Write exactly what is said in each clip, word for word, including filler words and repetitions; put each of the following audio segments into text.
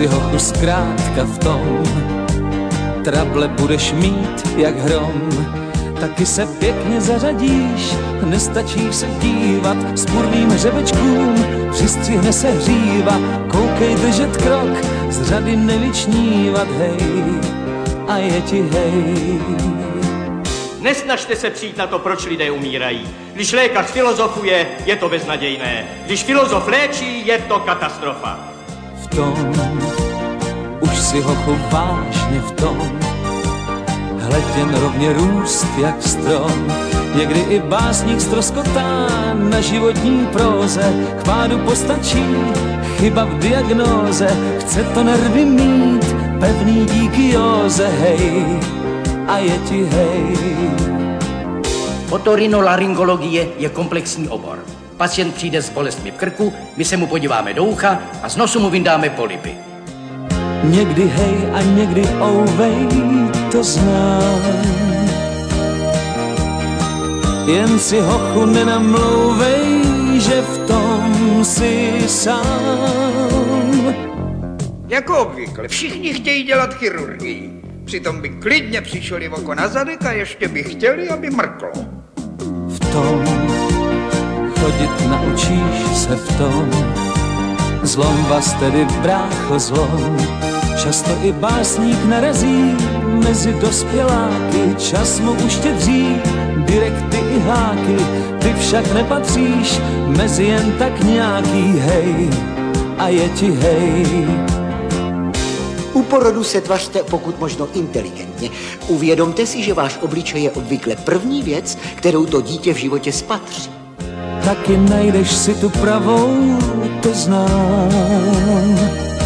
si hochu zkrátka v tom, trable budeš mít jak hrom. Taky se pěkně zařadíš, nestačí se dívat spurným hřebečkům, přistřihne se hříva, koukej držet krok, z řady nevyčnívat, hej, a je ti hej. Nesnažte se přijít na to, proč lidé umírají. Když lékař filozofuje, je to beznadějné. Když filozof léčí, je to katastrofa. V tom, už si hochu vážně v tom, hled jen rovně růst jak strom. Někdy i básník ztroskotá na životní próze, k pádu postačí chyba v diagnóze, chce to nervy mít pevný díky józe, hej, a je ti hej. Otorinolaryngologie je komplexní obor. Pacient přijde s bolestmi v krku, my se mu podíváme do ucha a z nosu mu vyndáme polipy. Někdy hej a někdy ouvej, to znám. Jen si hochu nenamlouvej, že v tom si sám. Jako obvykle, všichni chtějí dělat chirurgii. Přitom by klidně přišli oko na zadek a ještě by chtěli, aby mrklo. V tom chodit naučíš se v tom, zlom vás tedy brácho zlom. Často i básník narazí mezi dospěláky, čas mu uštědří direkty i háky, ty však nepatříš mezi jen tak nějaký, hej, a je ti hej. U porodu se tvařte pokud možno inteligentně. Uvědomte si, že váš obličej je obvykle první věc, kterou to dítě v životě spatří. Taky najdeš si tu pravou, to znám.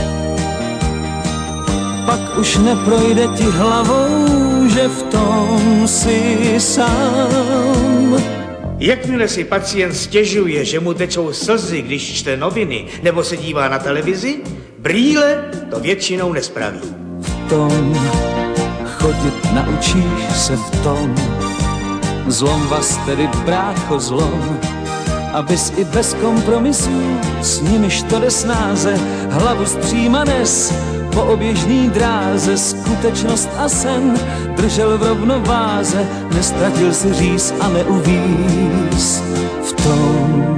Pak už neprojde ti hlavou, že v tom si sám. Jakmile si pacient stěžuje, že mu tečou slzy, když čte noviny nebo se dívá na televizi, brýle to většinou nespraví. V tom chodit naučíš se v tom, zlom vás tedy brácho zlom, abys i bez kompromisů, s nimiž to jde snáze, hlavu zpříma nes po oběžný dráze, skutečnost a sen držel v rovnováze, nestratil si říz a neuvíz v tom.